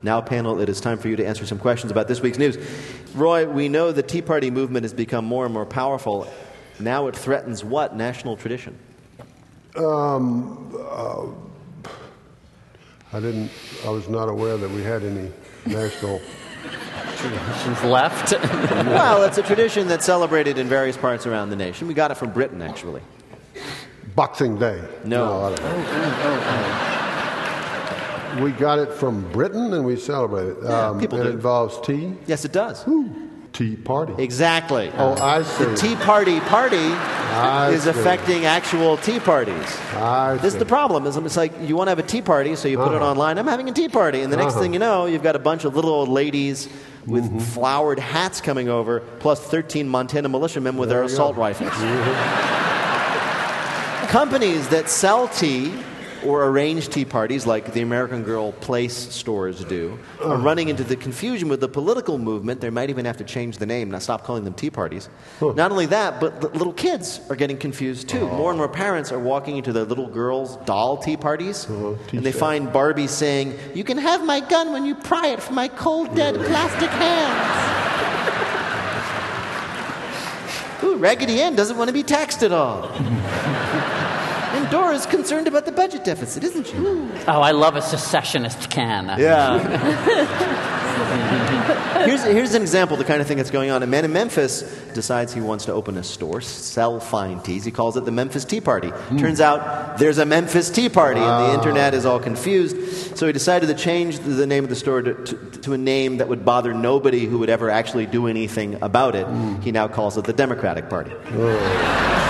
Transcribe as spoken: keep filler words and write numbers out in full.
Now, panel, it is time for you to answer some questions about this week's news. Roy, we know the Tea Party movement has become more and more powerful. Now it threatens what national tradition? Um, uh, I didn't. I was not aware that we had any national traditions left. Well, it's a tradition that's celebrated in various parts around the nation. We got it from Britain, actually. Boxing Day. No. no I don't know. Oh, oh, oh. We got it from Britain and we celebrate it. Yeah, um, people and do. it involves tea. Yes, it does. Ooh, tea party. Exactly. Oh, I see. The Tea Party party I is see. affecting actual tea parties. I This is see. the problem. Is it's like you want to have a tea party, so you put it Uh-huh. online. I'm having a tea party, and the next Uh-huh. thing you know, you've got a bunch of little old ladies with Mm-hmm. flowered hats coming over, plus thirteen Montana militiamen with There their you assault go. rifles. Mhm. Companies that sell tea or arrange tea parties like the American Girl Place stores do are running into the confusion with the political movement. They might even have to change the name, now stop calling them tea parties. Not only that, but the little kids are getting confused too. More and more parents are walking into their little girls' doll tea parties, Uh-huh. Tea and they set. find Barbie saying, "You can have my gun when you pry it from my cold, dead plastic hands." Ooh, Raggedy Ann doesn't want to be taxed at all. And Dora's concerned about the budget deficit, isn't she? Oh, I love a secessionist can. Yeah. here's, here's an example of the kind of thing that's going on. A man in Memphis decides he wants to open a store, sell fine teas. He calls it the Memphis Tea Party. Turns out there's a Memphis Tea Party, and the internet is all confused. So he decided to change the name of the store to, to, to a name that would bother nobody who would ever actually do anything about it. He now calls it the Democratic Party. Oh.